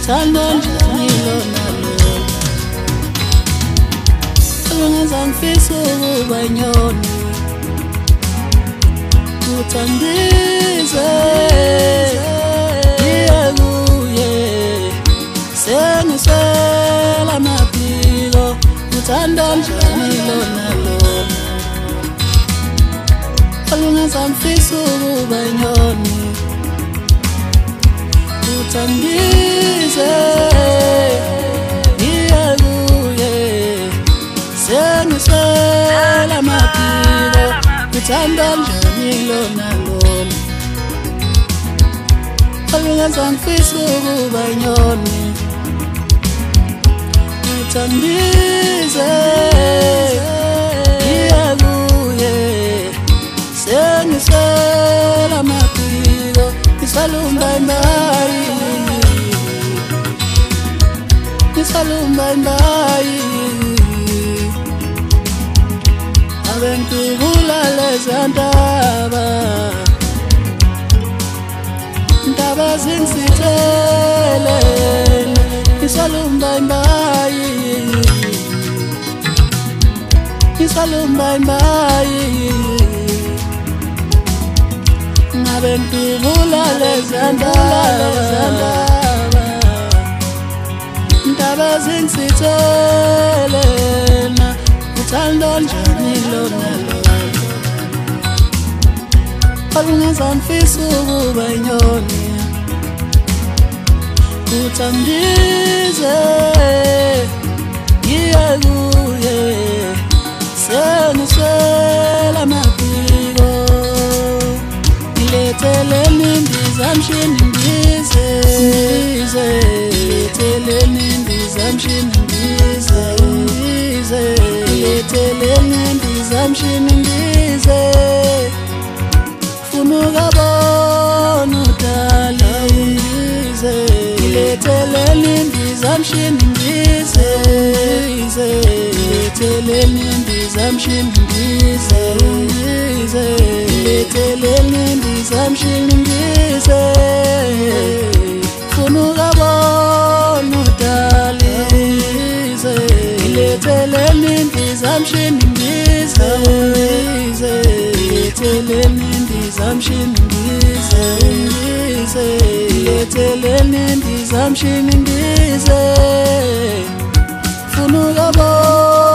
uthando njani lona lo Alungenza ngifisa ukuba inyoni uthandize iyakuye sengisela amaphiko uthando njani lona lo Alungenza ngifisa ukuba inyoni uthandize iyakuye sengisela amaphiko uthando njani lona lona Alungenza ngifisa ukuba inyoni uthandize iyakuye sengisela amaphiko ngisalumba imbayi abantu kulale zantaba ntaba zingsithele ngisalumba imbayi abantu kulale zantaba ntaba zingsithele uthando njani lona lo Alungenza ngifisa ukuba inyoni uthandize iyakuye sengisela amaphiko ngiletheleni ndizamshini ndize letheleni ndizamshini ndize letheleni ndizamshini ndize funa ukabona udala ndize letheleni ndizamshini ndize letheleni ndizamshini ndize letheleni ndizamshini ndize funa ukabona udala letheleni ndizamshini ndize letheleni ndizamshini ndize letheleni ndizamshini ndize funa ukabona